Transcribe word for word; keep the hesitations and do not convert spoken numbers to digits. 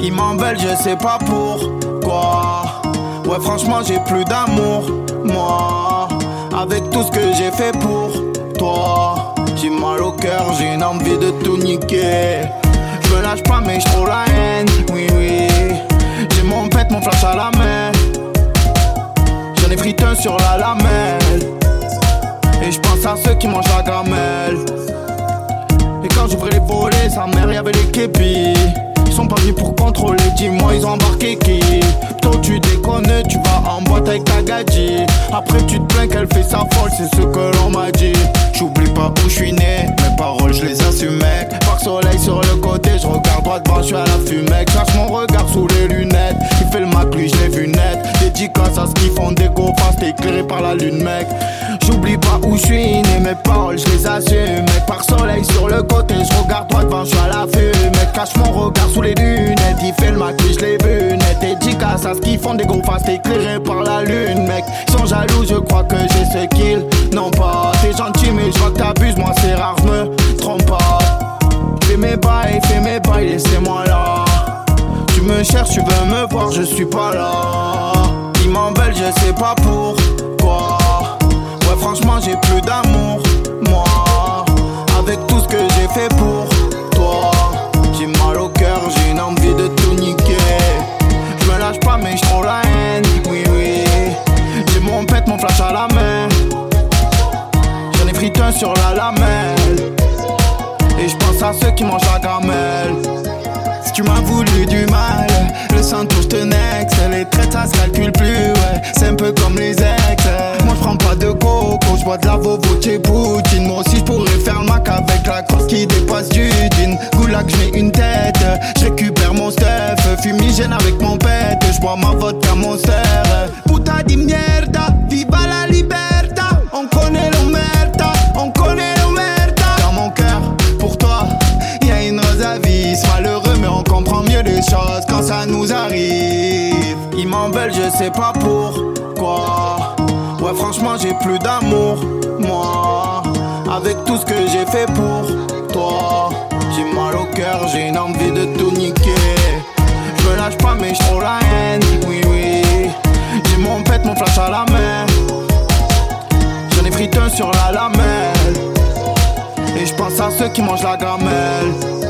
Ils m'en veulent, je sais pas pourquoi. Ouais, franchement, j'ai plus d'amour, moi. Avec tout ce que j'ai fait pour toi. J'ai mal au cœur, j'ai une envie de tout niquer. Je me lâche pas, mais je trouve la haine, oui, oui. J'ai mon pet, mon flash à la main. J'en ai frite un sur la lamelle. Et je pense à ceux qui mangent la gamelle. Et quand j'ouvrais les volets, sa mère y'avait les képis. Ils sont pas venus pour contrôler, dis-moi ils ont embarqué qui? Toi tu déconnes, tu vas en boîte avec ta gadji. Après tu te plains qu'elle fait sa folle, c'est ce que l'on m'a dit. J'oublie pas où je suis né, mes paroles je les assume mec. Par soleil sur le côté, je regarde droit devant, je suis à la fumée. Cherche mon regard sous les lunettes, il fait le mac lui je l'ai vu net. Dédicace à ce qu'ils font des go fast, éclairé par la lune mec. J'oublie pas où je suis né, mes paroles je les assume mec. Par soleil sur le côté, je regarde droit devant, je suis à la fumée. Cache mon regard sous les lunettes, il fait le mac lui je l'ai vu net. Dédicace à ce qu'ils font des go fast, éclairé par la lune mec. Ils sont jaloux, je crois que j'ai ce qu'ils n'ont pas. T'es gentil mais je vois que t'abuses, moi c'est rare, je me trompe pas. Fais mes bails, fais mes bails, laissez-moi là. Tu me cherches, tu veux me voir, je suis pas là. Ils m'en veulent, je sais pas pourquoi. Ouais franchement j'ai plus d'amour, moi. Avec tout ce que j'ai fait pour toi. J'ai mal au cœur, j'ai une envie de tout niquer. Je me lâche pas mais je trouve la haine, oui oui. J'ai mon pet, mon flash à la main. J'en ai frite un sur la lamelle. Et je pense à ceux qui mangent la gamelle. Si tu m'as voulu du mal, le sang touche te nex. Les traites ça se calcule plus, ouais. C'est un peu comme les ex. Moi je prends pas de coco, je bois de la vovo chez Poutine. Moi aussi je pourrais faire le mac avec la crosse qui dépasse du jean. Goulag j'mets une tête, je récupère mon stuff. Fumigène avec mon pet, je bois ma vodka monster. Puta di mierda, viva la libertà. On connaît l'omerta, on connaît l'omerta. Dans mon cœur, pour toi, y'a une rose à vis. Malheureux mais on comprend mieux les choses quand ça nous arrive. Ils m'en veulent, je sais pas pourquoi. Ouais franchement j'ai plus d'amour, moi. Avec tout ce que j'ai fait pour toi. J'ai mal au cœur, j'ai une envie de tout niquer. Je me lâche pas mais je trouve la haine, oui oui. J'ai mon pet, mon flash à la main. J'en ai frite un sur la lamelle. Et je pense à ceux qui mangent la gamelle.